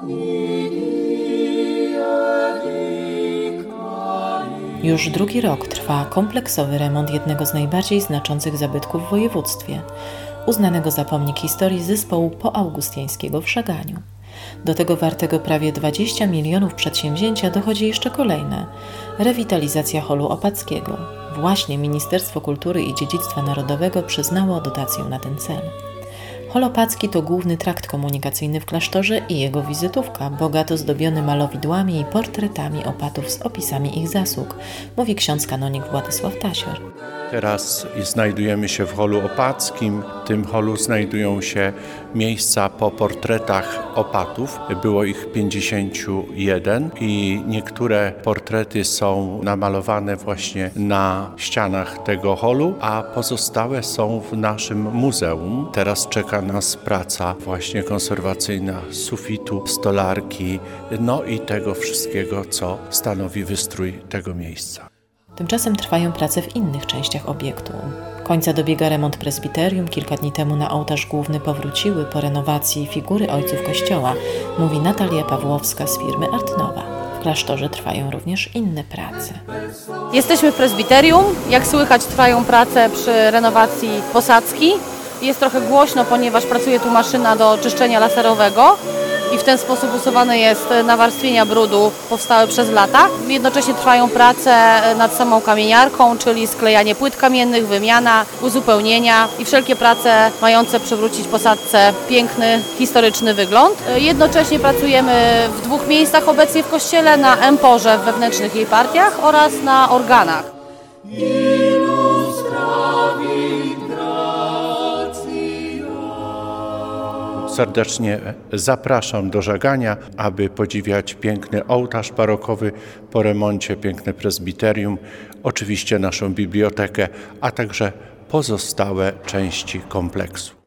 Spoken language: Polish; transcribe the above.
Już drugi rok trwa kompleksowy remont jednego z najbardziej znaczących zabytków w województwie, uznanego za pomnik historii zespołu poaugustiańskiego w Żaganiu. Do tego wartego prawie 20 milionów przedsięwzięcia dochodzi jeszcze kolejne – rewitalizacja holu opackiego. Właśnie Ministerstwo Kultury i Dziedzictwa Narodowego przyznało dotację na ten cel. Hol opacki to główny trakt komunikacyjny w klasztorze i jego wizytówka, bogato zdobiony malowidłami i portretami opatów z opisami ich zasług, mówi ksiądz kanonik Władysław Tasior. Teraz znajdujemy się w holu opackim. W tym holu znajdują się miejsca po portretach opatów. Było ich 51 i niektóre portrety są namalowane właśnie na ścianach tego holu, a pozostałe są w naszym muzeum. Teraz czeka nas praca właśnie konserwacyjna sufitu, stolarki, no i tego wszystkiego, co stanowi wystrój tego miejsca. Tymczasem trwają prace w innych częściach obiektu. Końca dobiega remont prezbiterium. Kilka dni temu na ołtarz główny powróciły po renowacji figury ojców Kościoła, mówi Natalia Pawłowska z firmy Artnowa. W klasztorze trwają również inne prace. Jesteśmy w prezbiterium. Jak słychać, trwają prace przy renowacji posadzki. Jest trochę głośno, ponieważ pracuje tu maszyna do czyszczenia laserowego i w ten sposób usuwane jest nawarstwienia brudu powstałe przez lata. Jednocześnie trwają prace nad samą kamieniarką, czyli sklejanie płyt kamiennych, wymiana, uzupełnienia i wszelkie prace mające przywrócić posadce piękny, historyczny wygląd. Jednocześnie pracujemy w dwóch miejscach obecnie w kościele, na emporze w wewnętrznych jej partiach oraz na organach. Serdecznie zapraszam do Żagania, aby podziwiać piękny ołtarz barokowy po remoncie, piękne prezbiterium, oczywiście naszą bibliotekę, a także pozostałe części kompleksu.